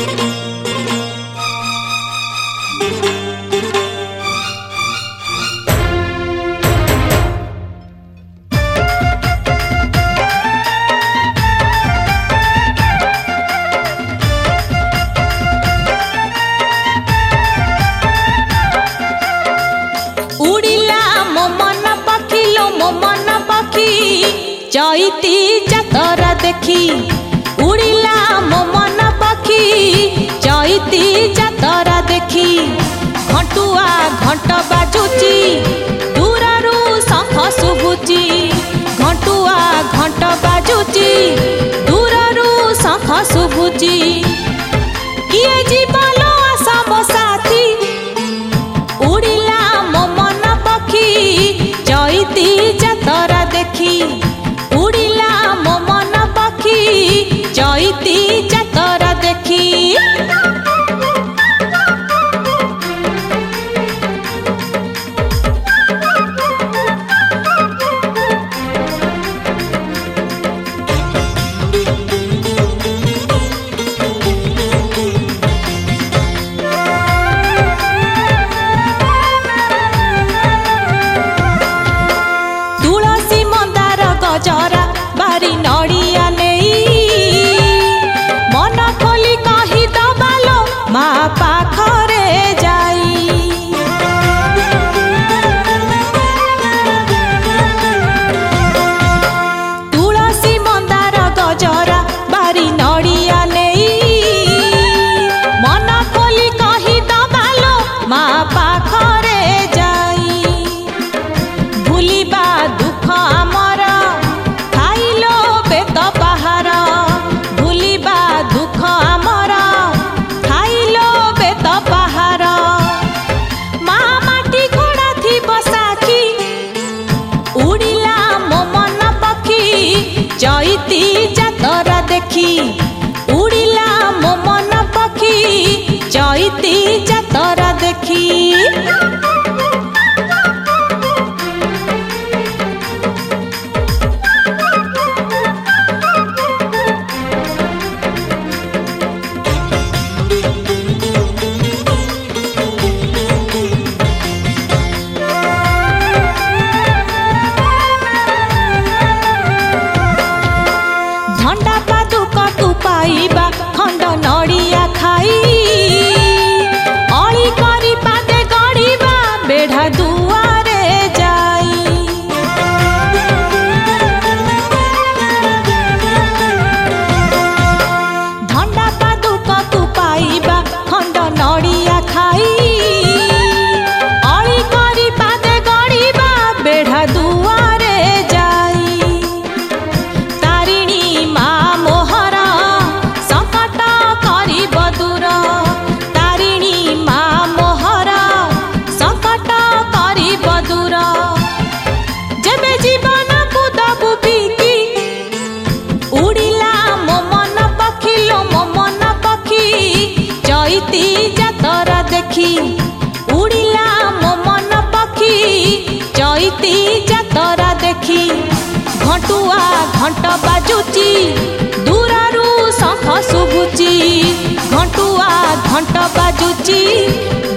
चैती जातरा देखी उड़िला मो मन पखी चैती जातरा देखी घंटुआ घंट बाजुची दूररू शंख शुभुची घंटुआ घंट बाजुची दूररू शंख शुभुची किए जीवलो आशा मो साथी उड़िला मो मन पखी चैती जातरा देखी उड़िला मो मन पखी चैती जातरा देखी तुलसी मंदार गजरा बारी नड़िया नहीं मन खोली कही दबालो माँ पाखरे जाई तुलसी मंदार गजरा बारी नड़िया नहीं मन खोली कही दबालो माँ पाखरे जाई भूलिबा दुख आमर खाइलो बेत पहाड़ भूलिबा दुख आमर खाइलो बेत पहाड़ माँ माटी घोड़ा थी बसाखी उड़िला मो मन पखी चैती जातरा देखी उड़िला मो मन पखी चैती जातरा देखी झंडा पादुक तू पाइबा खंड नड़िया खाई अली करी पादे गड़ीबा बेढ़ा दुआरे जाई झंडा पादुक तू पाइबा खंड नड़िया खाई अली करी पादे गड़ीबा बेढ़ा दुआरे जाई तारिणी माँ मोहर संकट करिब दूर तारिणी माँ मोहर संकट करिब दूर जेबे जीवन को दबु बिकी उड़िला मो मन पखी लो मो मन पखी चैती जातरा देखी उड़िला मो मन पखी चैती जातरा देखी घंटुआ घंट बाजुची दूररू शंख शुभुची घंटुआ घंट बाजुची